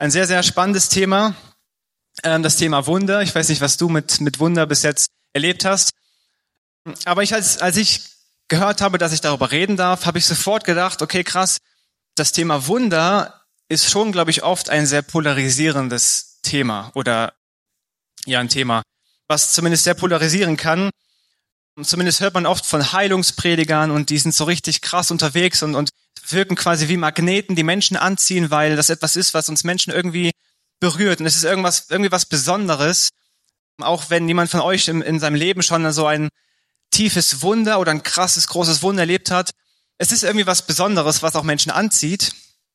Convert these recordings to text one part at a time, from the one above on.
Ein sehr, sehr spannendes Thema, das Thema Wunder. Ich weiß nicht, was du mit Wunder bis jetzt erlebt hast. Aber als ich gehört habe, dass ich darüber reden darf, habe ich sofort gedacht, okay, krass, das Thema Wunder ist schon, glaube ich, oft ein sehr polarisierendes Thema oder ja, ein Thema, was zumindest sehr polarisieren kann. Zumindest hört man oft von Heilungspredigern und die sind so richtig krass unterwegs und wirken quasi wie Magneten, die Menschen anziehen, weil das etwas ist, was uns Menschen irgendwie berührt. Und es ist irgendwie was Besonderes, auch wenn niemand von euch in seinem Leben schon so ein tiefes Wunder oder ein krasses, großes Wunder erlebt hat. Es ist irgendwie was Besonderes, was auch Menschen anzieht.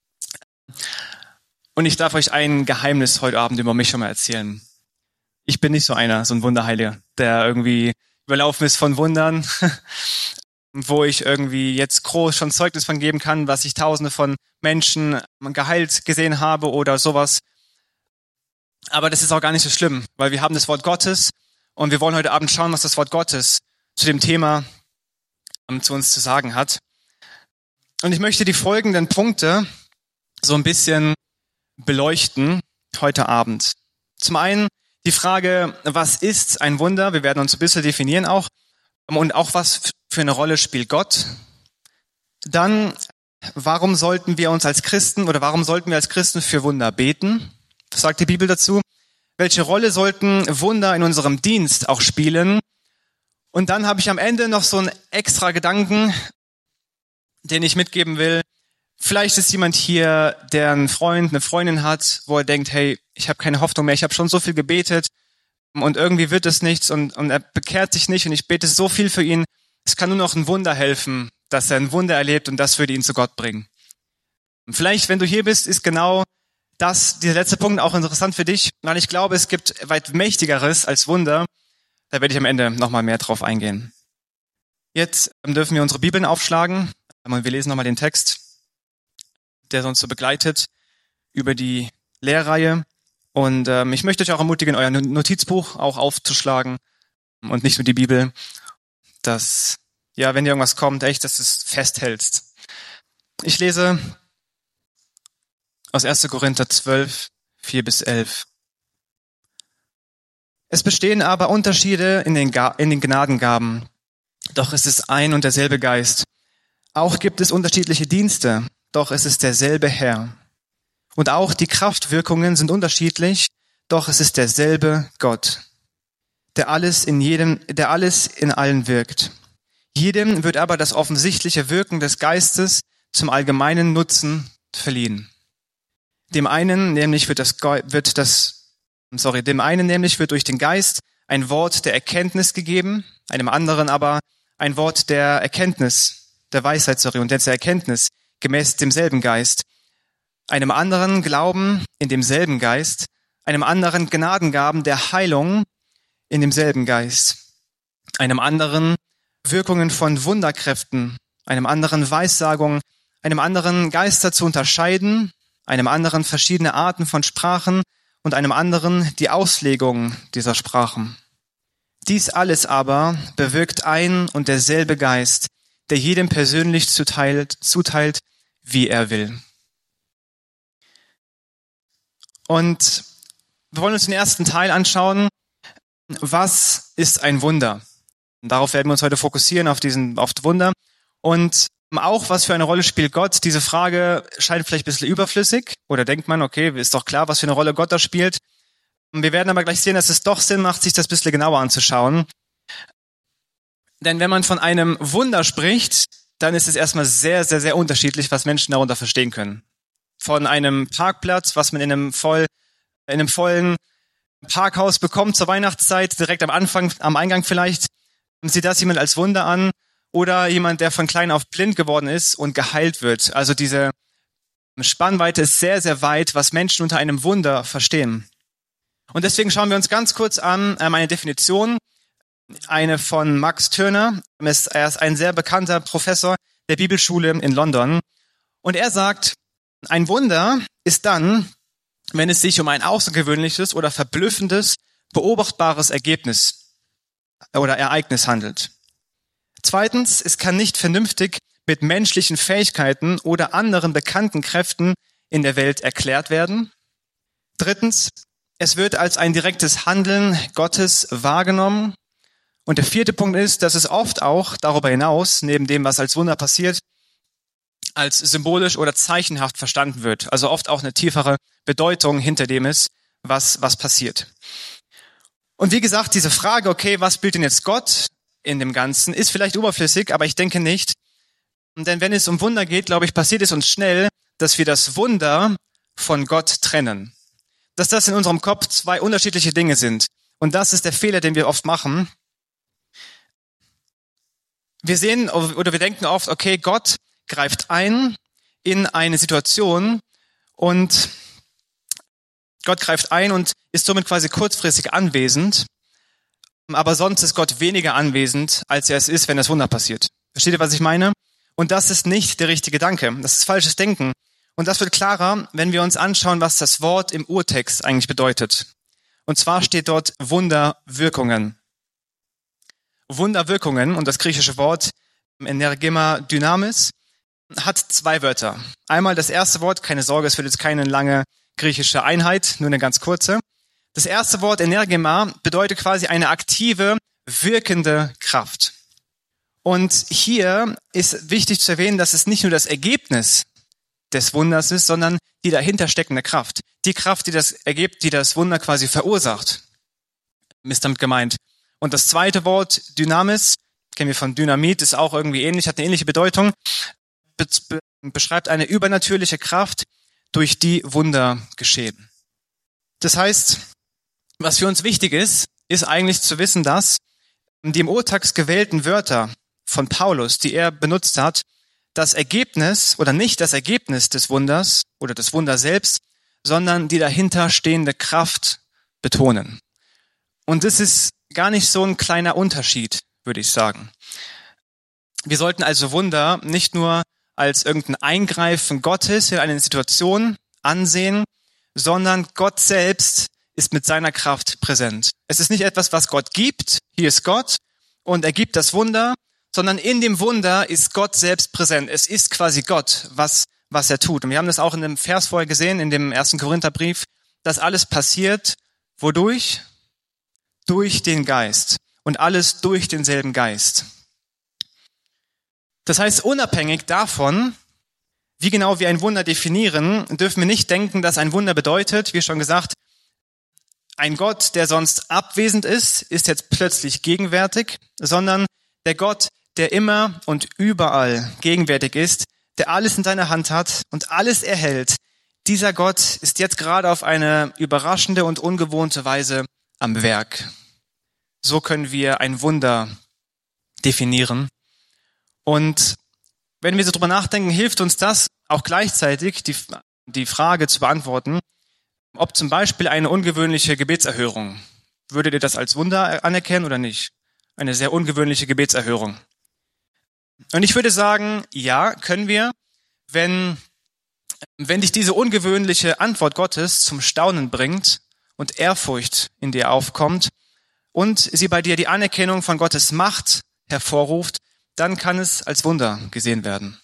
Und ich darf euch ein Geheimnis heute Abend über mich schon mal erzählen. Ich bin nicht so ein Wunderheiliger, der irgendwie überlaufen ist von Wundern, wo ich irgendwie jetzt groß schon Zeugnis von geben kann, was ich Tausende von Menschen geheilt gesehen habe oder sowas. Aber das ist auch gar nicht so schlimm, weil wir haben das Wort Gottes und wir wollen heute Abend schauen, was das Wort Gottes zu dem Thema zu uns zu sagen hat. Und ich möchte die folgenden Punkte so ein bisschen beleuchten heute Abend. Zum einen die Frage, was ist ein Wunder? Wir werden uns ein bisschen definieren auch. Und auch, was für eine Rolle spielt Gott? Dann, warum sollten wir als Christen für Wunder beten? Was sagt die Bibel dazu? Welche Rolle sollten Wunder in unserem Dienst auch spielen? Und dann habe ich am Ende noch so einen extra Gedanken, den ich mitgeben will. Vielleicht ist jemand hier, der einen Freund, eine Freundin hat, wo er denkt, hey, ich habe keine Hoffnung mehr, ich habe schon so viel gebetet und irgendwie wird es nichts und er bekehrt sich nicht und ich bete so viel für ihn. Es kann nur noch ein Wunder helfen, dass er ein Wunder erlebt und das würde ihn zu Gott bringen. Und vielleicht, wenn du hier bist, ist genau dieser letzte Punkt auch interessant für dich, weil ich glaube, es gibt weit Mächtigeres als Wunder. Da werde ich am Ende nochmal mehr drauf eingehen. Jetzt dürfen wir unsere Bibeln aufschlagen und wir lesen nochmal den Text, der uns so begleitet über die Lehrreihe. Und ich möchte euch auch ermutigen, euer Notizbuch auch aufzuschlagen und nicht nur die Bibel, dass, ja, wenn dir irgendwas kommt, echt, dass du es festhältst. Ich lese aus 1. Korinther 12, 4-11. Es bestehen aber Unterschiede in den Gnadengaben, doch es ist ein und derselbe Geist. Auch gibt es unterschiedliche Dienste, doch es ist derselbe Herr. Und auch die Kraftwirkungen sind unterschiedlich, doch es ist derselbe Gott, der alles in allen wirkt. Jedem wird aber das offensichtliche Wirken des Geistes zum allgemeinen Nutzen verliehen. Dem einen nämlich wird durch den Geist ein Wort der Erkenntnis gegeben, einem anderen aber ein Wort der Weisheit und der Erkenntnis gemäß demselben Geist, einem anderen Glauben in demselben Geist, einem anderen Gnadengaben der Heilung in demselben Geist, einem anderen Wirkungen von Wunderkräften, einem anderen Weissagung, einem anderen Geister zu unterscheiden, einem anderen verschiedene Arten von Sprachen und einem anderen die Auslegung dieser Sprachen. Dies alles aber bewirkt ein und derselbe Geist, der jedem persönlich zuteilt, wie er will. Und wir wollen uns den ersten Teil anschauen. Was ist ein Wunder? Und darauf werden wir uns heute fokussieren, auf Wunder. Und auch, was für eine Rolle spielt Gott? Diese Frage scheint vielleicht ein bisschen überflüssig. Oder denkt man, okay, ist doch klar, was für eine Rolle Gott da spielt. Wir werden aber gleich sehen, dass es doch Sinn macht, sich das ein bisschen genauer anzuschauen. Denn wenn man von einem Wunder spricht, dann ist es erstmal sehr, sehr, sehr unterschiedlich, was Menschen darunter verstehen können. Von einem Parkplatz, was man in einem vollen Parkhaus bekommt zur Weihnachtszeit, direkt am Eingang vielleicht, sieht das jemand als Wunder an. Oder jemand, der von klein auf blind geworden ist und geheilt wird. Also diese Spannweite ist sehr, sehr weit, was Menschen unter einem Wunder verstehen. Und deswegen schauen wir uns ganz kurz an eine Definition, eine von Max Turner. Er ist ein sehr bekannter Professor der Bibelschule in London. Und er sagt, ein Wunder ist dann, wenn es sich um ein außergewöhnliches oder verblüffendes, beobachtbares Ergebnis oder Ereignis handelt. Zweitens, es kann nicht vernünftig mit menschlichen Fähigkeiten oder anderen bekannten Kräften in der Welt erklärt werden. Drittens, es wird als ein direktes Handeln Gottes wahrgenommen. Und der vierte Punkt ist, dass es oft auch darüber hinaus, neben dem, was als Wunder passiert, als symbolisch oder zeichenhaft verstanden wird. Also oft auch eine tiefere Bedeutung hinter dem ist, was passiert. Und wie gesagt, diese Frage, okay, was spielt denn jetzt Gott in dem Ganzen, ist vielleicht überflüssig, aber ich denke nicht. Denn wenn es um Wunder geht, glaube ich, passiert es uns schnell, dass wir das Wunder von Gott trennen. Dass das in unserem Kopf zwei unterschiedliche Dinge sind. Und das ist der Fehler, den wir oft machen. Wir sehen oder wir denken oft, okay, Gott greift ein in eine Situation und Gott greift ein und ist somit quasi kurzfristig anwesend, aber sonst ist Gott weniger anwesend, als er es ist, wenn das Wunder passiert. Versteht ihr, was ich meine? Und das ist nicht der richtige Gedanke. Das ist falsches Denken. Und das wird klarer, wenn wir uns anschauen, was das Wort im Urtext eigentlich bedeutet. Und zwar steht dort Wunderwirkungen. Wunderwirkungen, und das griechische Wort Energema Dynamis, hat zwei Wörter. Einmal das erste Wort, keine Sorge, es wird jetzt keine lange griechische Einheit, nur eine ganz kurze. Das erste Wort Energema bedeutet quasi eine aktive, wirkende Kraft. Und hier ist wichtig zu erwähnen, dass es nicht nur das Ergebnis des Wunders ist, sondern die dahinter steckende Kraft. Die Kraft, die das ergibt, die das Wunder quasi verursacht, ist damit gemeint. Und das zweite Wort, Dynamis, kennen wir von Dynamit, ist auch irgendwie ähnlich, hat eine ähnliche Bedeutung, beschreibt eine übernatürliche Kraft, durch die Wunder geschehen. Das heißt, was für uns wichtig ist, ist eigentlich zu wissen, dass die im Urtext gewählten Wörter von Paulus, die er benutzt hat, das Ergebnis oder nicht das Ergebnis des Wunders oder des Wunders selbst, sondern die dahinter stehende Kraft betonen. Und das ist gar nicht so ein kleiner Unterschied, würde ich sagen. Wir sollten also Wunder nicht nur als irgendein Eingreifen Gottes in eine Situation ansehen, sondern Gott selbst ist mit seiner Kraft präsent. Es ist nicht etwas, was Gott gibt, hier ist Gott und er gibt das Wunder, sondern in dem Wunder ist Gott selbst präsent. Es ist quasi Gott, was er tut. Und wir haben das auch in dem Vers vorher gesehen, in dem 1. Korintherbrief, dass alles passiert, wodurch? Durch den Geist. Und alles durch denselben Geist. Das heißt, unabhängig davon, wie genau wir ein Wunder definieren, dürfen wir nicht denken, dass ein Wunder bedeutet, wie schon gesagt, ein Gott, der sonst abwesend ist jetzt plötzlich gegenwärtig, sondern der Gott, der immer und überall gegenwärtig ist, der alles in seiner Hand hat und alles erhält. Dieser Gott ist jetzt gerade auf eine überraschende und ungewohnte Weise am Werk. So können wir ein Wunder definieren. Und wenn wir so drüber nachdenken, hilft uns das auch gleichzeitig, die Frage zu beantworten, ob zum Beispiel eine ungewöhnliche Gebetserhörung, würdet ihr das als Wunder anerkennen oder nicht? Eine sehr ungewöhnliche Gebetserhörung. Und ich würde sagen, ja, können wir, wenn dich diese ungewöhnliche Antwort Gottes zum Staunen bringt und Ehrfurcht in dir aufkommt und sie bei dir die Anerkennung von Gottes Macht hervorruft, dann kann es als Wunder gesehen werden.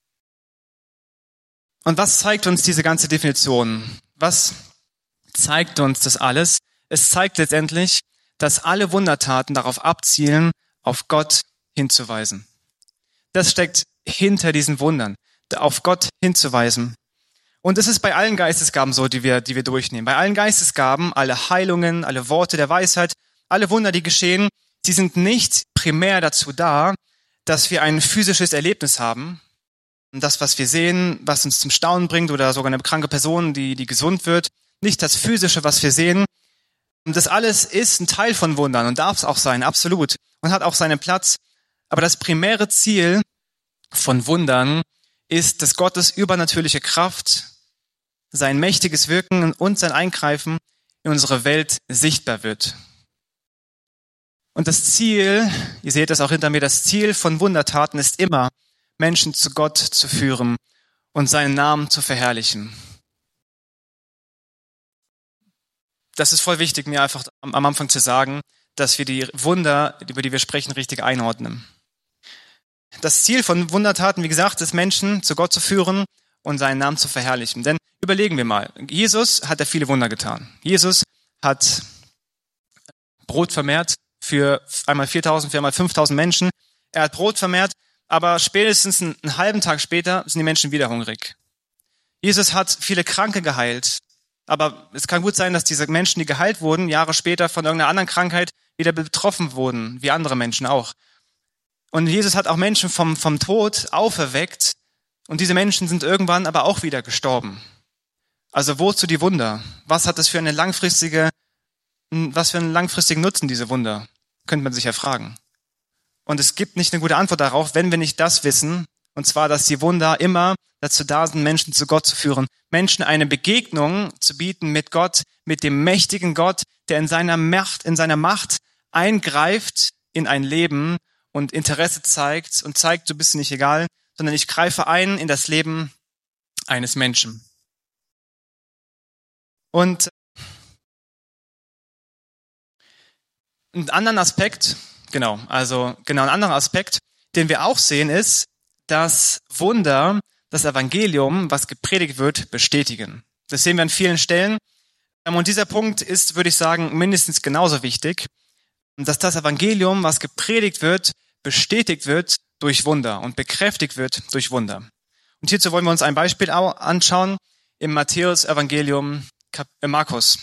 Und was zeigt uns diese ganze Definition? Was zeigt uns das alles? Es zeigt letztendlich, dass alle Wundertaten darauf abzielen, auf Gott hinzuweisen. Das steckt hinter diesen Wundern, auf Gott hinzuweisen. Und es ist bei allen Geistesgaben so, die wir durchnehmen. Bei allen Geistesgaben, alle Heilungen, alle Worte der Weisheit, alle Wunder, die geschehen, sie sind nicht primär dazu da, dass wir ein physisches Erlebnis haben. Und das, was wir sehen, was uns zum Staunen bringt oder sogar eine kranke Person, die gesund wird, nicht das Physische, was wir sehen. Und das alles ist ein Teil von Wundern und darf es auch sein, absolut. Und hat auch seinen Platz. Aber das primäre Ziel von Wundern ist, dass Gottes übernatürliche Kraft, sein mächtiges Wirken und sein Eingreifen in unsere Welt sichtbar wird. Und das Ziel, ihr seht das auch hinter mir, das Ziel von Wundertaten ist immer, Menschen zu Gott zu führen und seinen Namen zu verherrlichen. Das ist voll wichtig, mir einfach am Anfang zu sagen, dass wir die Wunder, über die wir sprechen, richtig einordnen. Das Ziel von Wundertaten, wie gesagt, ist, Menschen zu Gott zu führen und seinen Namen zu verherrlichen. Denn überlegen wir mal, Jesus hat ja viele Wunder getan. Jesus hat Brot vermehrt für einmal 4.000, für einmal 5.000 Menschen. Er hat Brot vermehrt, aber spätestens einen halben Tag später sind die Menschen wieder hungrig. Jesus hat viele Kranke geheilt, aber es kann gut sein, dass diese Menschen, die geheilt wurden, Jahre später von irgendeiner anderen Krankheit wieder betroffen wurden, wie andere Menschen auch. Und Jesus hat auch Menschen vom Tod auferweckt und diese Menschen sind irgendwann aber auch wieder gestorben. Also wozu die Wunder? Was hat das für einen langfristigen Nutzen, diese Wunder? Könnte man sich ja fragen. Und es gibt nicht eine gute Antwort darauf, wenn wir nicht das wissen, und zwar, dass die Wunder immer dazu da sind, Menschen zu Gott zu führen, Menschen eine Begegnung zu bieten mit Gott, mit dem mächtigen Gott, der in seiner Macht eingreift in ein Leben und Interesse zeigt und zeigt, du bist nicht egal, sondern ich greife ein in das Leben eines Menschen. Und einen anderen Aspekt, ein anderer Aspekt, den wir auch sehen, ist, dass Wunder das Evangelium, was gepredigt wird, bestätigen. Das sehen wir an vielen Stellen. Und dieser Punkt ist, würde ich sagen, mindestens genauso wichtig, dass das Evangelium, was gepredigt wird, bestätigt wird durch Wunder und bekräftigt wird durch Wunder. Und hierzu wollen wir uns ein Beispiel anschauen im Matthäus-Evangelium, Markus,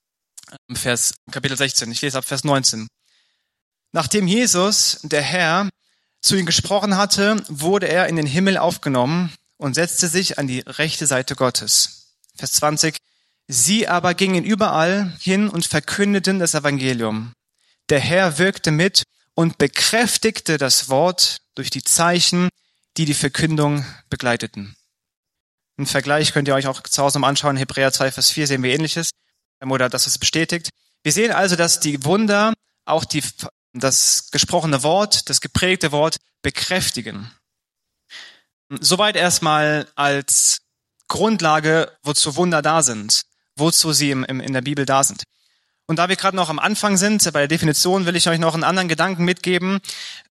Kapitel 16. Ich lese ab Vers 19. Nachdem Jesus, der Herr, zu ihm gesprochen hatte, wurde er in den Himmel aufgenommen und setzte sich an die rechte Seite Gottes. Vers 20. Sie aber gingen überall hin und verkündeten das Evangelium. Der Herr wirkte mit und bekräftigte das Wort durch die Zeichen, die die Verkündung begleiteten. Im Vergleich könnt ihr euch auch zu Hause mal anschauen. Hebräer 2, Vers 4 sehen wir Ähnliches, oder dass es bestätigt. Wir sehen also, dass die Wunder auch das gesprochene Wort, das geprägte Wort bekräftigen. Soweit erstmal als Grundlage, wozu Wunder da sind, wozu sie in der Bibel da sind. Und da wir gerade noch am Anfang sind, bei der Definition, will ich euch noch einen anderen Gedanken mitgeben,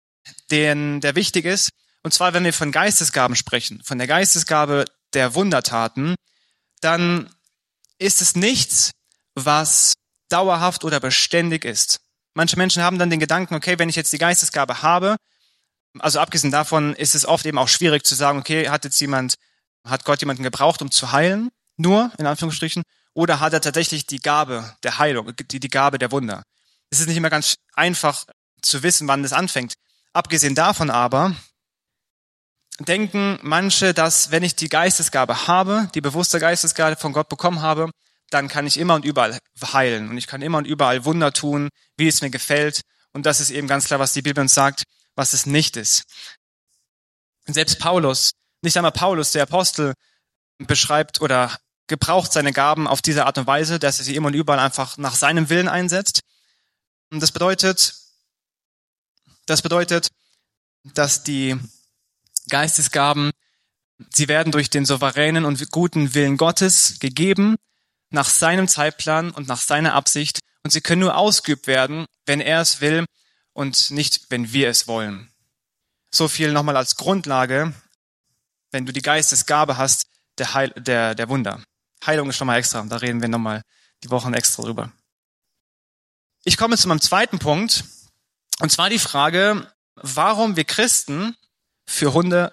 der wichtig ist. Und zwar, wenn wir von Geistesgaben sprechen, von der Geistesgabe der Wundertaten, dann ist es nichts, was dauerhaft oder beständig ist. Manche Menschen haben dann den Gedanken, okay, wenn ich jetzt die Geistesgabe habe, also abgesehen davon ist es oft eben auch schwierig zu sagen, okay, hat Gott jemanden gebraucht, um zu heilen, nur, in Anführungsstrichen, oder hat er tatsächlich die Gabe der Heilung, die Gabe der Wunder? Es ist nicht immer ganz einfach zu wissen, wann das anfängt. Abgesehen davon aber denken manche, dass wenn ich die Geistesgabe habe, die bewusste Geistesgabe von Gott bekommen habe, dann kann ich immer und überall heilen und ich kann immer und überall Wunder tun, wie es mir gefällt. Und das ist eben ganz klar, was die Bibel uns sagt, was es nicht ist. Und selbst Paulus, nicht einmal Paulus, der Apostel, beschreibt oder gebraucht seine Gaben auf diese Art und Weise, dass er sie immer und überall einfach nach seinem Willen einsetzt. Und das bedeutet, dass die Geistesgaben, sie werden durch den souveränen und guten Willen Gottes gegeben, nach seinem Zeitplan und nach seiner Absicht. Und sie können nur ausgeübt werden, wenn er es will und nicht, wenn wir es wollen. So viel nochmal als Grundlage, wenn du die Geistesgabe hast, der Wunder. Heilung ist nochmal extra, da reden wir nochmal die Wochen extra drüber. Ich komme zu meinem zweiten Punkt, und zwar die Frage, warum wir Christen für Wunder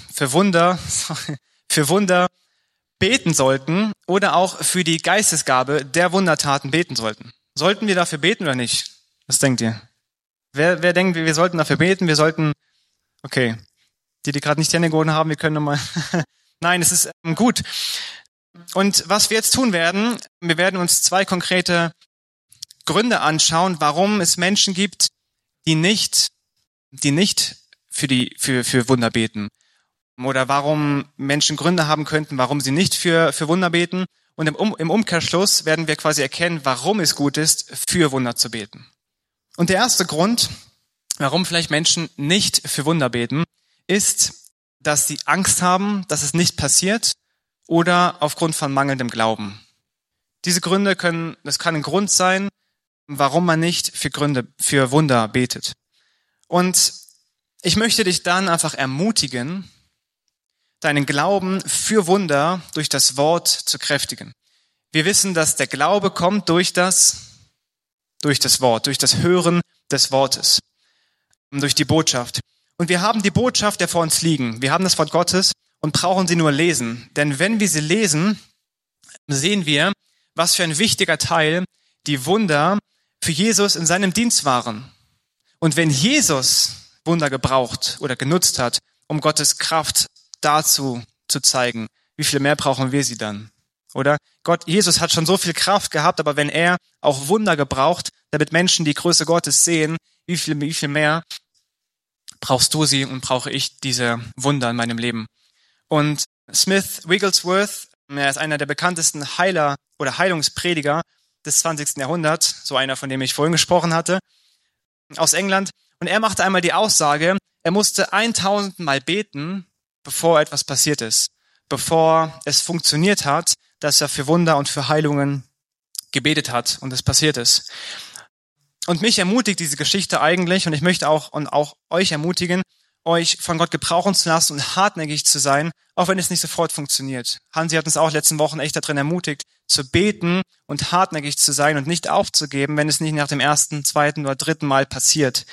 beten sollten oder auch für die Geistesgabe der Wundertaten beten sollten. Sollten wir dafür beten oder nicht? Was denkt ihr? Wer denkt, wir sollten dafür beten? Okay, die gerade nicht die Hände gehoben haben, wir können nochmal. Nein, es ist gut. Und was wir jetzt tun werden, wir werden uns 2 konkrete Gründe anschauen, warum es Menschen gibt, die nicht für Wunder beten. Oder warum Menschen Gründe haben könnten, warum sie nicht für Wunder beten. Und im Umkehrschluss werden wir quasi erkennen, warum es gut ist, für Wunder zu beten. Und der erste Grund, warum vielleicht Menschen nicht für Wunder beten, ist, dass sie Angst haben, dass es nicht passiert oder aufgrund von mangelndem Glauben. Diese Gründe kann ein Grund sein, warum man nicht für Wunder betet. Und ich möchte dich dann einfach ermutigen, deinen Glauben für Wunder durch das Wort zu kräftigen. Wir wissen, dass der Glaube kommt durch das Wort, durch das Hören des Wortes, durch die Botschaft. Und wir haben die Botschaft, der vor uns liegen. Wir haben das Wort Gottes und brauchen sie nur lesen. Denn wenn wir sie lesen, sehen wir, was für ein wichtiger Teil die Wunder für Jesus in seinem Dienst waren. Und wenn Jesus Wunder gebraucht oder genutzt hat, um Gottes Kraft dazu zu zeigen, wie viel mehr brauchen wir sie dann? Oder Jesus hat schon so viel Kraft gehabt, aber wenn er auch Wunder gebraucht, damit Menschen die Größe Gottes sehen, wie viel mehr brauchst du sie und brauche ich diese Wunder in meinem Leben? Und Smith Wigglesworth, er ist einer der bekanntesten Heiler oder Heilungsprediger des 20. Jahrhunderts, so einer, von dem ich vorhin gesprochen hatte, aus England. Und er machte einmal die Aussage, er musste 1000 Mal beten, bevor etwas passiert ist, bevor es funktioniert hat, dass er für Wunder und für Heilungen gebetet hat und es passiert ist. Und mich ermutigt diese Geschichte eigentlich, und ich möchte auch euch ermutigen, euch von Gott gebrauchen zu lassen und hartnäckig zu sein, auch wenn es nicht sofort funktioniert. Hansi hat uns auch letzten Wochen echt darin ermutigt, zu beten und hartnäckig zu sein und nicht aufzugeben, wenn es nicht nach dem 1., 2. oder 3. Mal passiert.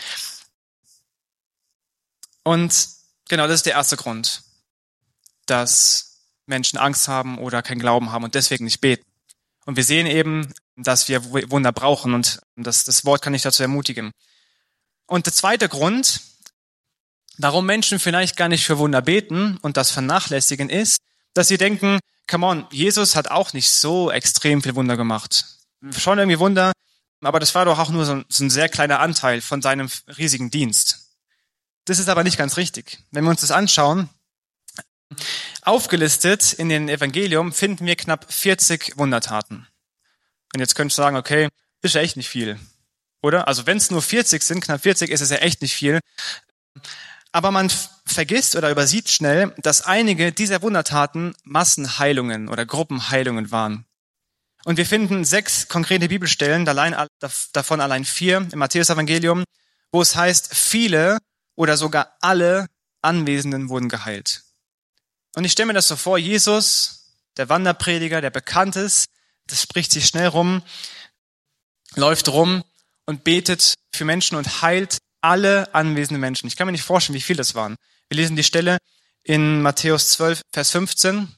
Und genau, das ist der erste Grund, dass Menschen Angst haben oder keinen Glauben haben und deswegen nicht beten. Und wir sehen eben, dass wir Wunder brauchen und das Wort kann ich dazu ermutigen. Und der zweite Grund, warum Menschen vielleicht gar nicht für Wunder beten und das vernachlässigen, ist, dass sie denken, come on, Jesus hat auch nicht so extrem viel Wunder gemacht. Schon irgendwie Wunder, aber das war doch auch nur so ein sehr kleiner Anteil von seinem riesigen Dienst. Das ist aber nicht ganz richtig. Wenn wir uns das anschauen, aufgelistet in den Evangelium finden wir knapp 40 Wundertaten. Und jetzt könntest du sagen, okay, ist ja echt nicht viel, oder? Also wenn es nur 40 sind, knapp 40, ist es ja echt nicht viel. Aber man vergisst oder übersieht schnell, dass einige dieser Wundertaten Massenheilungen oder Gruppenheilungen waren. Und wir finden 6 konkrete Bibelstellen, davon allein 4 im Matthäus-Evangelium, wo es heißt, viele oder sogar alle Anwesenden wurden geheilt. Und ich stelle mir das so vor, Jesus, der Wanderprediger, der bekannt ist, das spricht sich schnell rum, läuft rum und betet für Menschen und heilt alle anwesenden Menschen. Ich kann mir nicht vorstellen, wie viel das waren. Wir lesen die Stelle in Matthäus 12, Vers 15.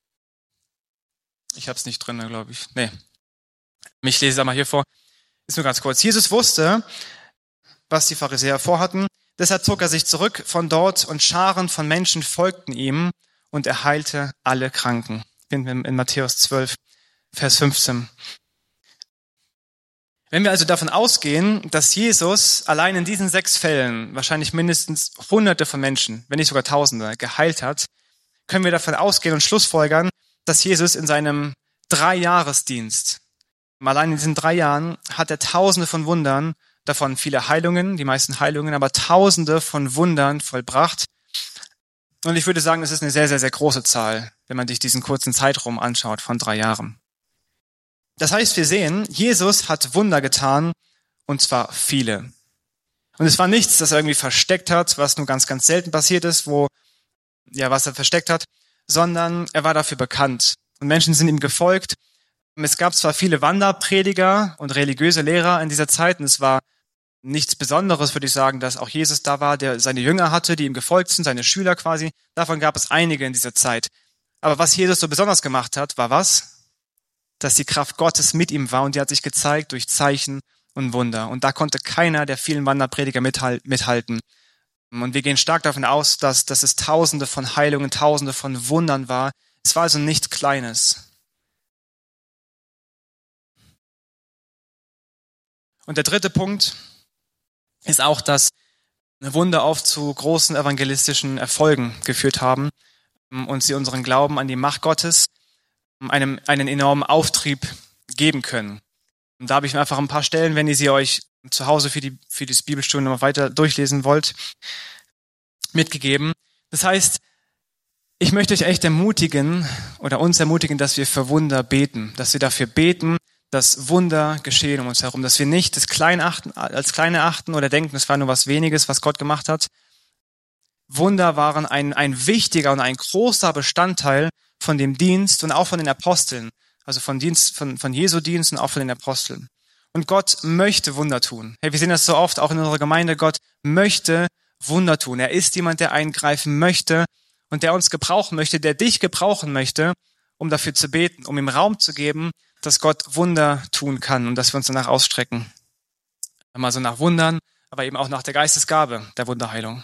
Ich habe es nicht drin, glaube ich. Nee. Ich lese es einmal hier vor. Ist nur ganz kurz. Jesus wusste, was die Pharisäer vorhatten. Deshalb zog er sich zurück von dort und Scharen von Menschen folgten ihm und er heilte alle Kranken. Finden wir in Matthäus 12, Vers 15. Wenn wir also davon ausgehen, dass Jesus allein in diesen 6 Fällen wahrscheinlich mindestens Hunderte von Menschen, wenn nicht sogar Tausende, geheilt hat, können wir davon ausgehen und schlussfolgern, dass Jesus in seinem 3-Jahresdienst, allein in diesen 3 Jahren, hat er Tausende von Wundern, davon viele Heilungen, die meisten Heilungen, aber Tausende von Wundern vollbracht. Und ich würde sagen, es ist eine sehr, sehr, sehr große Zahl, wenn man sich diesen kurzen Zeitraum anschaut von 3 Jahren. Das heißt, wir sehen, Jesus hat Wunder getan, und zwar viele. Und es war nichts, das er irgendwie versteckt hat, was nur ganz, ganz selten passiert ist, was er versteckt hat, sondern er war dafür bekannt. Und Menschen sind ihm gefolgt. Es gab zwar viele Wanderprediger und religiöse Lehrer in dieser Zeit, und es war nichts Besonderes, würde ich sagen, dass auch Jesus da war, der seine Jünger hatte, die ihm gefolgt sind, seine Schüler quasi. Davon gab es einige in dieser Zeit. Aber was Jesus so besonders gemacht hat, war was? Dass die Kraft Gottes mit ihm war und die hat sich gezeigt durch Zeichen und Wunder. Und da konnte keiner der vielen Wanderprediger mithalten. Und wir gehen stark davon aus, dass es Tausende von Heilungen, Tausende von Wundern war. Es war also nichts Kleines. Und der dritte Punkt ist auch, dass Wunder oft zu großen evangelistischen Erfolgen geführt haben und sie unseren Glauben an die Macht Gottes einen enormen Auftrieb geben können. Und da habe ich mir einfach ein paar Stellen, wenn ihr sie euch zu Hause für das Bibelstunde noch weiter durchlesen wollt, mitgegeben. Das heißt, ich möchte euch echt ermutigen oder uns ermutigen, dass wir für Wunder beten, dass wir dafür beten, dass Wunder geschehen um uns herum, dass wir nicht das als klein achten oder denken, es war nur was Weniges, was Gott gemacht hat, Wunder waren ein wichtiger und ein großer Bestandteil von dem Dienst und auch von den Aposteln. Also von Jesu Dienst und auch von den Aposteln. Und Gott möchte Wunder tun. Hey, wir sehen das so oft auch in unserer Gemeinde. Gott möchte Wunder tun. Er ist jemand, der eingreifen möchte und der uns gebrauchen möchte, der dich gebrauchen möchte, um dafür zu beten, um ihm Raum zu geben, dass Gott Wunder tun kann und dass wir uns danach ausstrecken. Einmal so nach Wundern, aber eben auch nach der Geistesgabe der Wunderheilung.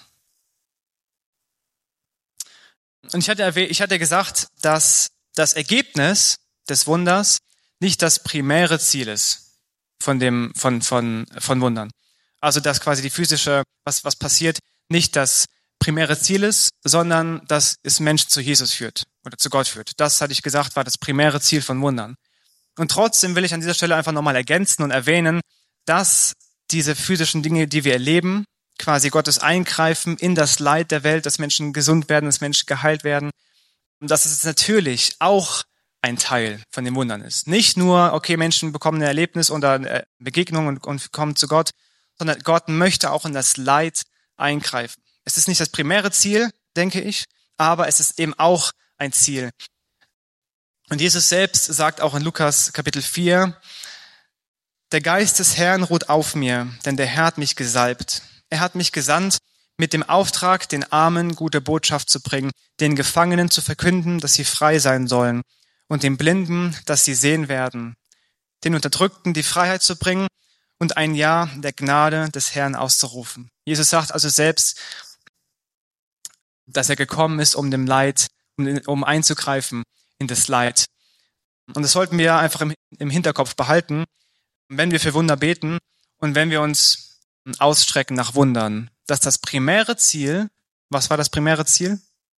Und ich hatte gesagt, dass das Ergebnis des Wunders nicht das primäre Ziel ist von Wundern. Also dass quasi die physische, was passiert, nicht das primäre Ziel ist, sondern dass es Menschen zu Jesus führt oder zu Gott führt. Das, hatte ich gesagt, war das primäre Ziel von Wundern. Und trotzdem will ich an dieser Stelle einfach nochmal ergänzen und erwähnen, dass diese physischen Dinge, die wir erleben, quasi Gottes Eingreifen in das Leid der Welt, dass Menschen gesund werden, dass Menschen geheilt werden, und dass es natürlich auch ein Teil von den Wundern ist. Nicht nur, okay, Menschen bekommen ein Erlebnis oder eine Begegnung und kommen zu Gott, sondern Gott möchte auch in das Leid eingreifen. Es ist nicht das primäre Ziel, denke ich, aber es ist eben auch ein Ziel. Und Jesus selbst sagt auch in Lukas Kapitel 4, der Geist des Herrn ruht auf mir, denn der Herr hat mich gesalbt. Er hat mich gesandt, mit dem Auftrag, den Armen gute Botschaft zu bringen, den Gefangenen zu verkünden, dass sie frei sein sollen, und den Blinden, dass sie sehen werden, den Unterdrückten die Freiheit zu bringen und ein Jahr der Gnade des Herrn auszurufen. Jesus sagt also selbst, dass er gekommen ist, um dem Leid, um einzugreifen in das Leid. Und das sollten wir einfach im Hinterkopf behalten, wenn wir für Wunder beten und wenn wir uns ausstrecken nach Wundern, dass das primäre Ziel, was war das primäre Ziel?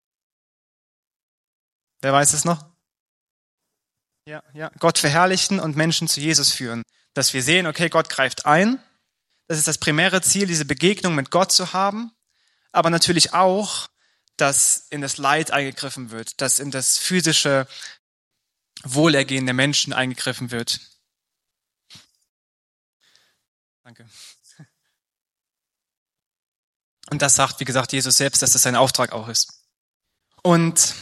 Wer weiß es noch? Ja, Gott verherrlichen und Menschen zu Jesus führen. Dass wir sehen, okay, Gott greift ein. Das ist das primäre Ziel, diese Begegnung mit Gott zu haben. Aber natürlich auch, dass in das Leid eingegriffen wird, dass in das physische Wohlergehen der Menschen eingegriffen wird. Danke. Und das sagt, wie gesagt, Jesus selbst, dass das sein Auftrag auch ist. Und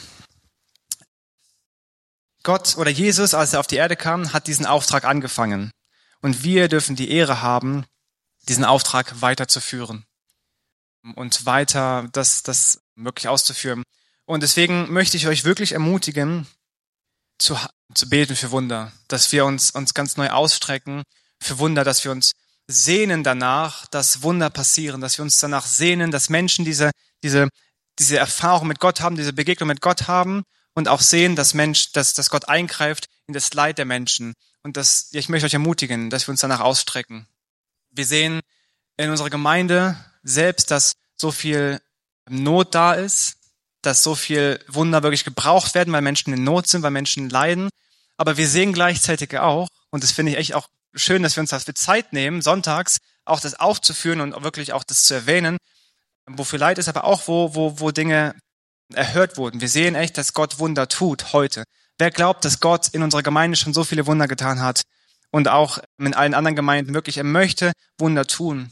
Gott oder Jesus, als er auf die Erde kam, hat diesen Auftrag angefangen. Und wir dürfen die Ehre haben, diesen Auftrag weiterzuführen und weiter das wirklich auszuführen. Und deswegen möchte ich euch wirklich ermutigen, zu beten für Wunder, dass wir uns ganz neu ausstrecken für Wunder, dass wir uns sehnen danach, dass Wunder passieren, dass wir uns danach sehnen, dass Menschen diese Erfahrung mit Gott haben, diese Begegnung mit Gott haben und auch sehen, dass Gott eingreift in das Leid der Menschen. Und ich möchte euch ermutigen, dass wir uns danach ausstrecken. Wir sehen in unserer Gemeinde selbst, dass so viel Not da ist, dass so viel Wunder wirklich gebraucht werden, weil Menschen in Not sind, weil Menschen leiden. Aber wir sehen gleichzeitig auch, und das finde ich echt auch schön, dass wir uns dafür Zeit nehmen, sonntags auch das aufzuführen und wirklich auch das zu erwähnen, wofür Leid ist, aber auch wo Dinge erhört wurden. Wir sehen echt, dass Gott Wunder tut heute. Wer glaubt, dass Gott in unserer Gemeinde schon so viele Wunder getan hat und auch in allen anderen Gemeinden wirklich, er möchte Wunder tun.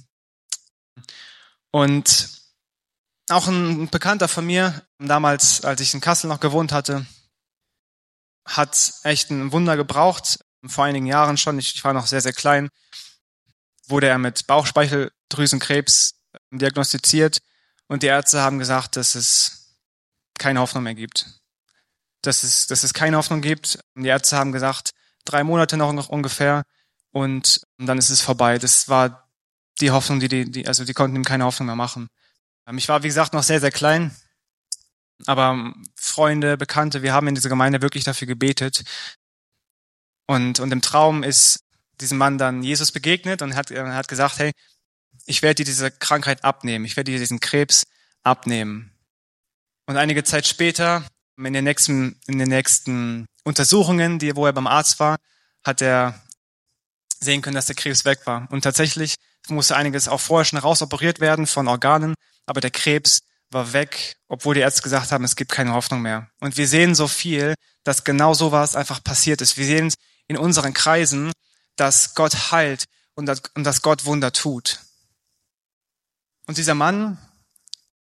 Und auch ein Bekannter von mir, damals, als ich in Kassel noch gewohnt hatte, hat echt ein Wunder gebraucht. Vor einigen Jahren schon, ich war noch sehr, sehr klein, wurde er mit Bauchspeicheldrüsenkrebs diagnostiziert und die Ärzte haben gesagt, dass es keine Hoffnung mehr gibt. Dass es keine Hoffnung gibt. Und die Ärzte haben gesagt, 3 Monate noch ungefähr und dann ist es vorbei. Das war die Hoffnung, die konnten ihm keine Hoffnung mehr machen. Ich war, wie gesagt, noch sehr, sehr klein, aber Freunde, Bekannte, wir haben in dieser Gemeinde wirklich dafür gebetet. Und im Traum ist diesem Mann dann Jesus begegnet und hat gesagt, hey, ich werde dir diese Krankheit abnehmen, ich werde dir diesen Krebs abnehmen. Und einige Zeit später, in den nächsten Untersuchungen, wo er beim Arzt war, hat er sehen können, dass der Krebs weg war. Und tatsächlich musste einiges auch vorher schon rausoperiert werden von Organen, aber der Krebs war weg, obwohl die Ärzte gesagt haben, es gibt keine Hoffnung mehr. Und wir sehen so viel, dass genau sowas einfach passiert ist. Wir sehen in unseren Kreisen, dass Gott heilt und dass Gott Wunder tut. Und dieser Mann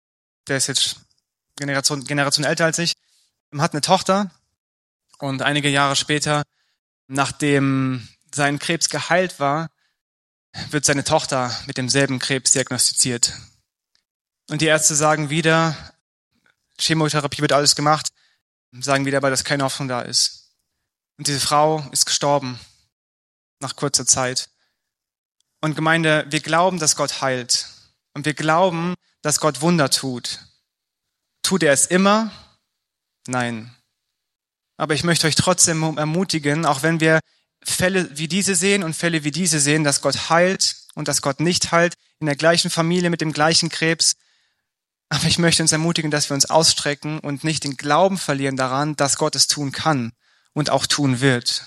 der ist jetzt Generation älter als ich, hat eine Tochter und einige Jahre später, nachdem sein Krebs geheilt war, wird seine Tochter mit demselben Krebs diagnostiziert. Und die Ärzte sagen wieder, Chemotherapie wird alles gemacht, sagen wieder aber, dass keine Hoffnung da ist. Und diese Frau ist gestorben nach kurzer Zeit. Und Gemeinde, wir glauben, dass Gott heilt. Und wir glauben, dass Gott Wunder tut. Tut er es immer? Nein. Aber ich möchte euch trotzdem ermutigen, auch wenn wir Fälle wie diese sehen und Fälle wie diese sehen, dass Gott heilt und dass Gott nicht heilt, in der gleichen Familie mit dem gleichen Krebs. Aber ich möchte uns ermutigen, dass wir uns ausstrecken und nicht den Glauben verlieren daran, dass Gott es tun kann und auch tun wird.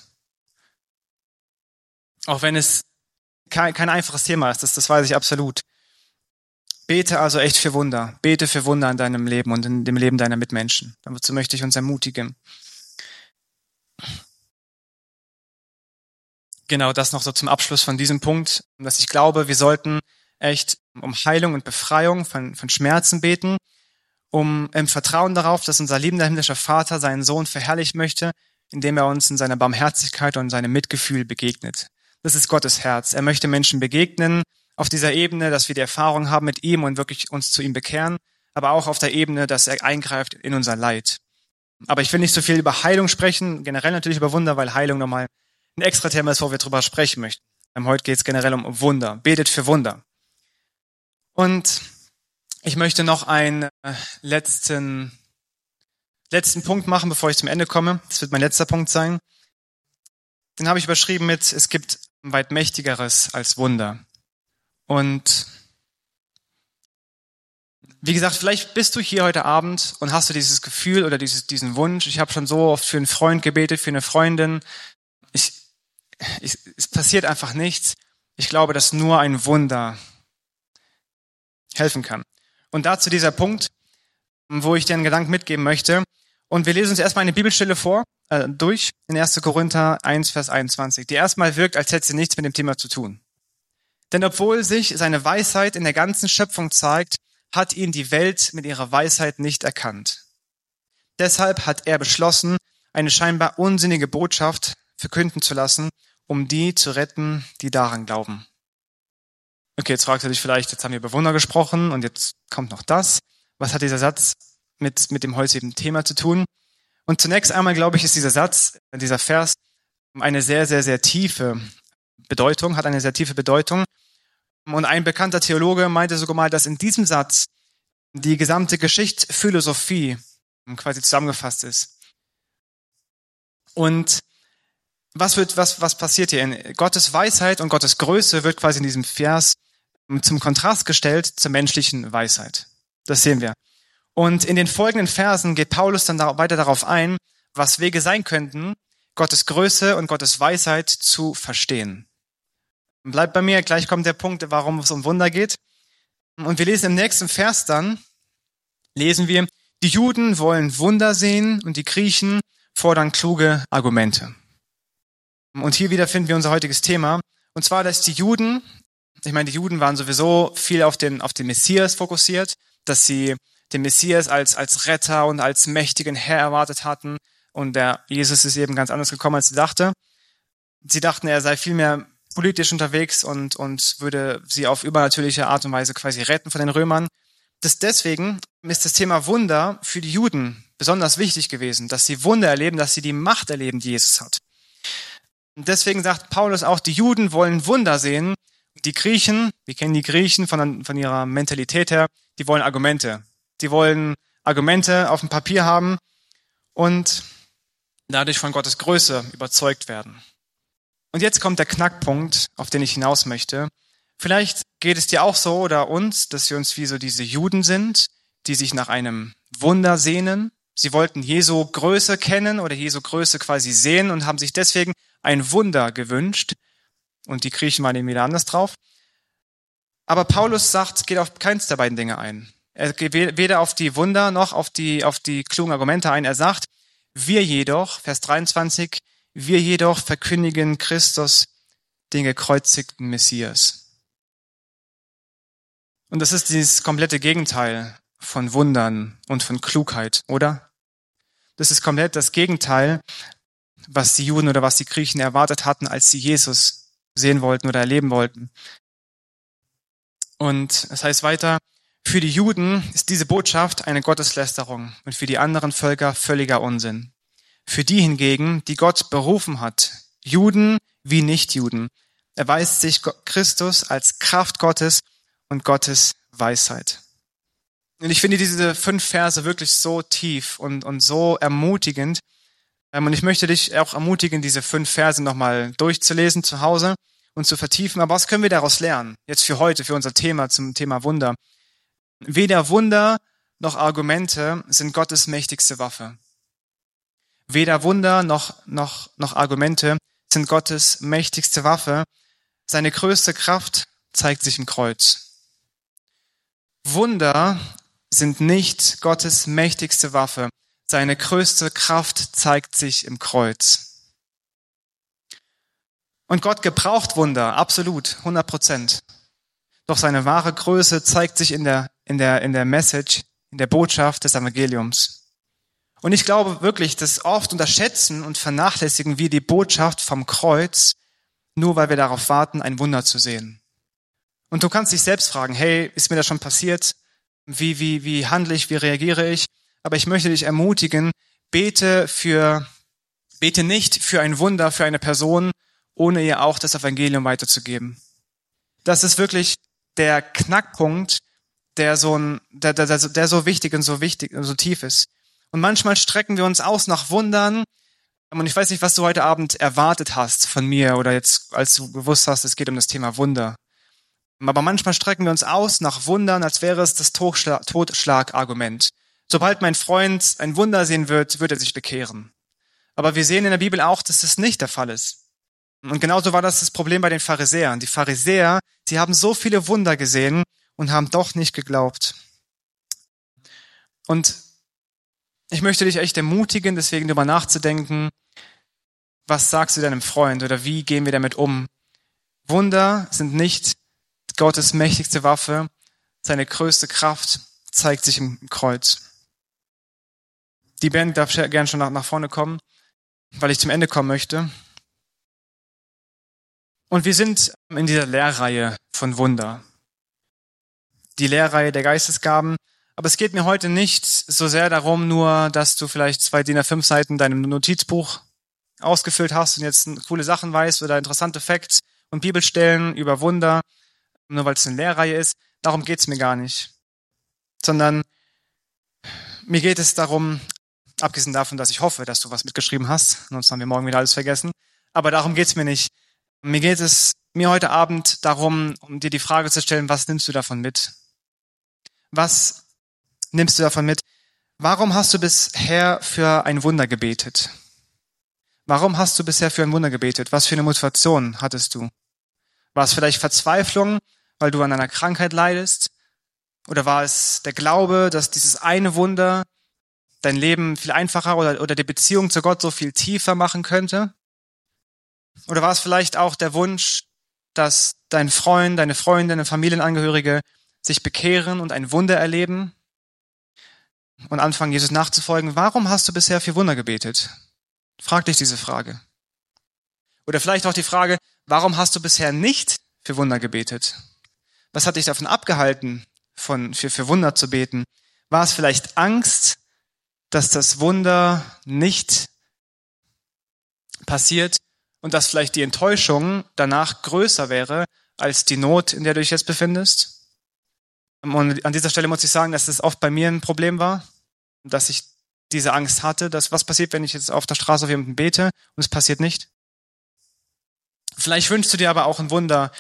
Auch wenn es kein einfaches Thema ist, das weiß ich absolut. Bete also echt für Wunder. Bete für Wunder in deinem Leben und in dem Leben deiner Mitmenschen. Dazu möchte ich uns ermutigen. Genau das noch so zum Abschluss von diesem Punkt, dass ich glaube, wir sollten echt um Heilung und Befreiung von Schmerzen beten, im Vertrauen darauf, dass unser liebender himmlischer Vater seinen Sohn verherrlichen möchte, indem er uns in seiner Barmherzigkeit und seinem Mitgefühl begegnet. Das ist Gottes Herz. Er möchte Menschen begegnen auf dieser Ebene, dass wir die Erfahrung haben mit ihm und wirklich uns zu ihm bekehren, aber auch auf der Ebene, dass er eingreift in unser Leid. Aber ich will nicht so viel über Heilung sprechen, generell natürlich über Wunder, weil Heilung nochmal ein extra Thema ist, wo wir drüber sprechen möchten. Heute geht es generell um Wunder. Betet für Wunder. Und ich möchte noch einen letzten Punkt machen, bevor ich zum Ende komme. Das wird mein letzter Punkt sein. Den habe ich überschrieben mit, es gibt weit Mächtigeres als Wunder. Und wie gesagt, vielleicht bist du hier heute Abend und hast du dieses Gefühl oder diesen Wunsch. Ich habe schon so oft für einen Freund gebetet, für eine Freundin. Es passiert einfach nichts. Ich glaube, dass nur ein Wunder helfen kann. Und dazu dieser Punkt, wo ich dir einen Gedanken mitgeben möchte. Und wir lesen uns erstmal eine Bibelstelle durch, in 1. Korinther 1, Vers 21, die erstmal wirkt, als hätte sie nichts mit dem Thema zu tun. Denn obwohl sich seine Weisheit in der ganzen Schöpfung zeigt, hat ihn die Welt mit ihrer Weisheit nicht erkannt. Deshalb hat er beschlossen, eine scheinbar unsinnige Botschaft verkünden zu lassen, um die zu retten, die daran glauben. Okay, jetzt fragst du dich vielleicht, jetzt haben wir über Wunder gesprochen und jetzt kommt noch das. Was hat dieser Satz mit dem heutigen Thema zu tun? Und zunächst einmal, glaube ich, ist dieser Vers eine sehr, sehr, sehr tiefe Bedeutung, hat eine sehr tiefe Bedeutung. Und ein bekannter Theologe meinte sogar mal, dass in diesem Satz die gesamte Geschichtsphilosophie quasi zusammengefasst ist. Und was passiert hier? In Gottes Weisheit und Gottes Größe wird quasi in diesem Vers zum Kontrast gestellt zur menschlichen Weisheit. Das sehen wir. Und in den folgenden Versen geht Paulus dann weiter darauf ein, was Wege sein könnten, Gottes Größe und Gottes Weisheit zu verstehen. Bleibt bei mir, gleich kommt der Punkt, warum es um Wunder geht. Und wir lesen im nächsten Vers dann, die Juden wollen Wunder sehen und die Griechen fordern kluge Argumente. Und hier wieder finden wir unser heutiges Thema. Und zwar, dass die Juden waren sowieso viel auf den Messias fokussiert, dass sie den Messias als Retter und als mächtigen Herr erwartet hatten. Und der Jesus ist eben ganz anders gekommen, als sie dachte. Sie dachten, er sei viel mehr politisch unterwegs und würde sie auf übernatürliche Art und Weise quasi retten von den Römern. Deswegen ist das Thema Wunder für die Juden besonders wichtig gewesen, dass sie Wunder erleben, dass sie die Macht erleben, die Jesus hat. Und deswegen sagt Paulus auch, die Juden wollen Wunder sehen. Die Griechen, wir kennen die Griechen von ihrer Mentalität her, die wollen Argumente. Die wollen Argumente auf dem Papier haben und dadurch von Gottes Größe überzeugt werden. Und jetzt kommt der Knackpunkt, auf den ich hinaus möchte. Vielleicht geht es dir auch so oder uns, dass wir uns wie so diese Juden sind, die sich nach einem Wunder sehnen. Sie wollten Jesu Größe kennen oder Jesu Größe quasi sehen und haben sich deswegen ein Wunder gewünscht. Und die Griechen waren eben wieder anders drauf. Aber Paulus geht auf keins der beiden Dinge ein. Er geht weder auf die Wunder noch auf die klugen Argumente ein. Er sagt, wir jedoch, Vers 23, wir jedoch verkündigen Christus, den gekreuzigten Messias. Und das ist dieses komplette Gegenteil von Wundern und von Klugheit, oder? Das ist komplett das Gegenteil, was die Juden oder was die Griechen erwartet hatten, als sie Jesus sehen wollten oder erleben wollten. Und es heißt weiter, für die Juden ist diese Botschaft eine Gotteslästerung und für die anderen Völker völliger Unsinn. Für die hingegen, die Gott berufen hat, Juden wie Nichtjuden, erweist sich Christus als Kraft Gottes und Gottes Weisheit. Und ich finde diese 5 Verse wirklich so tief und so ermutigend. Und ich möchte dich auch ermutigen, diese 5 Verse nochmal durchzulesen zu Hause und zu vertiefen. Aber was können wir daraus lernen? Jetzt für heute, für unser Thema, zum Thema Wunder. Weder Wunder noch Argumente sind Gottes mächtigste Waffe. Weder Wunder noch Argumente sind Gottes mächtigste Waffe. Seine größte Kraft zeigt sich im Kreuz. Wunder sind nicht Gottes mächtigste Waffe. Seine größte Kraft zeigt sich im Kreuz. Und Gott gebraucht Wunder, absolut, 100%. Doch seine wahre Größe zeigt sich in der Message, in der Botschaft des Evangeliums. Und ich glaube wirklich, dass oft unterschätzen und vernachlässigen wir die Botschaft vom Kreuz, nur weil wir darauf warten, ein Wunder zu sehen. Und du kannst dich selbst fragen, hey, ist mir das schon passiert? Wie handle ich, wie reagiere ich? Aber ich möchte dich ermutigen, bete nicht für ein Wunder, für eine Person, ohne ihr auch das Evangelium weiterzugeben. Das ist wirklich der Knackpunkt, der so wichtig und so tief ist. Und manchmal strecken wir uns aus nach Wundern. Und ich weiß nicht, was du heute Abend erwartet hast von mir oder jetzt, als du gewusst hast, es geht um das Thema Wunder. Aber manchmal strecken wir uns aus nach Wundern, als wäre es das Totschlagargument. Sobald mein Freund ein Wunder sehen wird er sich bekehren. Aber wir sehen in der Bibel auch, dass das nicht der Fall ist. Und genauso war das Problem bei den Pharisäern. Die Pharisäer, sie haben so viele Wunder gesehen und haben doch nicht geglaubt. Und ich möchte dich echt ermutigen, deswegen darüber nachzudenken, was sagst du deinem Freund oder wie gehen wir damit um? Wunder sind nicht Gottes mächtigste Waffe, seine größte Kraft zeigt sich im Kreuz. Die Band darf gerne schon nach vorne kommen, weil ich zum Ende kommen möchte. Und wir sind in dieser Lehrreihe von Wunder. Die Lehrreihe der Geistesgaben. Aber es geht mir heute nicht so sehr darum, nur, dass du vielleicht 2 DIN A5 Seiten deinem Notizbuch ausgefüllt hast und jetzt coole Sachen weißt oder interessante Facts und Bibelstellen über Wunder, nur weil es eine Lehrreihe ist. Darum geht's mir gar nicht. Sondern mir geht es darum, abgesehen davon, dass ich hoffe, dass du was mitgeschrieben hast, sonst haben wir morgen wieder alles vergessen. Aber darum geht's mir nicht. Mir geht es heute Abend darum, um dir die Frage zu stellen, was nimmst du davon mit? Was nimmst du davon mit? Warum hast du bisher für ein Wunder gebetet? Warum hast du bisher für ein Wunder gebetet? Was für eine Motivation hattest du? War es vielleicht Verzweiflung, weil du an einer Krankheit leidest? Oder war es der Glaube, dass dieses eine Wunder dein Leben viel einfacher oder die Beziehung zu Gott so viel tiefer machen könnte? Oder war es vielleicht auch der Wunsch, dass dein Freund, deine Freundin, deine Familienangehörige sich bekehren und ein Wunder erleben und anfangen, Jesus nachzufolgen? Warum hast du bisher für Wunder gebetet? Frag dich diese Frage. Oder vielleicht auch die Frage, warum hast du bisher nicht für Wunder gebetet? Was hat dich davon abgehalten, für Wunder zu beten? War es vielleicht Angst, dass das Wunder nicht passiert und dass vielleicht die Enttäuschung danach größer wäre als die Not, in der du dich jetzt befindest? Und an dieser Stelle muss ich sagen, dass das oft bei mir ein Problem war, dass ich diese Angst hatte, dass was passiert, wenn ich jetzt auf der Straße auf jemanden bete und es passiert nicht. Vielleicht wünschst du dir aber auch ein Wunder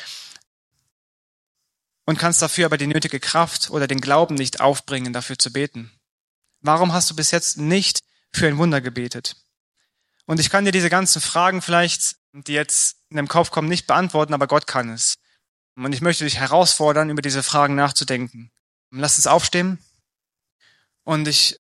und kannst dafür aber die nötige Kraft oder den Glauben nicht aufbringen, dafür zu beten. Warum hast du bis jetzt nicht für ein Wunder gebetet? Und ich kann dir diese ganzen Fragen vielleicht, die jetzt in deinem Kopf kommen, nicht beantworten, aber Gott kann es. Und ich möchte dich herausfordern, über diese Fragen nachzudenken. Lass uns aufstehen. Und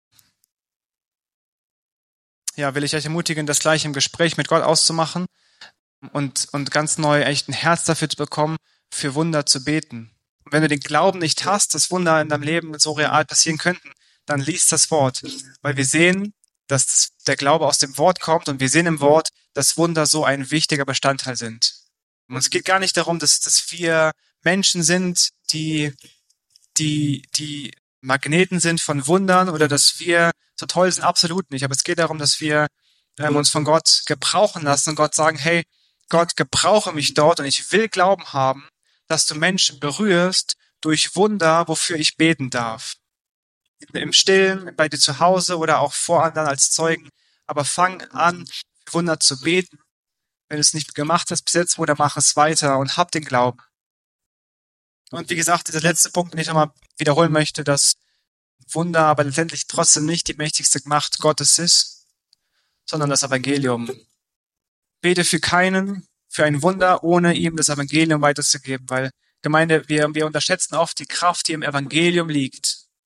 will ich euch ermutigen, das gleich im Gespräch mit Gott auszumachen und ganz neu echt ein Herz dafür zu bekommen, für Wunder zu beten. Und wenn du den Glauben nicht hast, dass Wunder in deinem Leben so real passieren könnten, dann liest das Wort. Weil wir sehen, dass der Glaube aus dem Wort kommt und wir sehen im Wort, dass Wunder so ein wichtiger Bestandteil sind. Und es geht gar nicht darum, dass wir Menschen sind, die Magneten sind von Wundern oder dass wir so toll sind, absolut nicht. Aber es geht darum, dass wir uns von Gott gebrauchen lassen und Gott sagen, hey, Gott, gebrauche mich dort und ich will Glauben haben, dass du Menschen berührst durch Wunder, wofür ich beten darf. Im Stillen, bei dir zu Hause oder auch vor anderen als Zeugen. Aber fang an, Wunder zu beten. Wenn du es nicht gemacht hast bis jetzt, oder mach es weiter und hab den Glauben. Und wie gesagt, dieser letzte Punkt, den ich nochmal wiederholen möchte, dass Wunder aber letztendlich trotzdem nicht die mächtigste Macht Gottes ist, sondern das Evangelium. Bete für ein Wunder, ohne ihm das Evangelium weiterzugeben, weil Gemeinde, wir unterschätzen oft die Kraft, die im Evangelium liegt.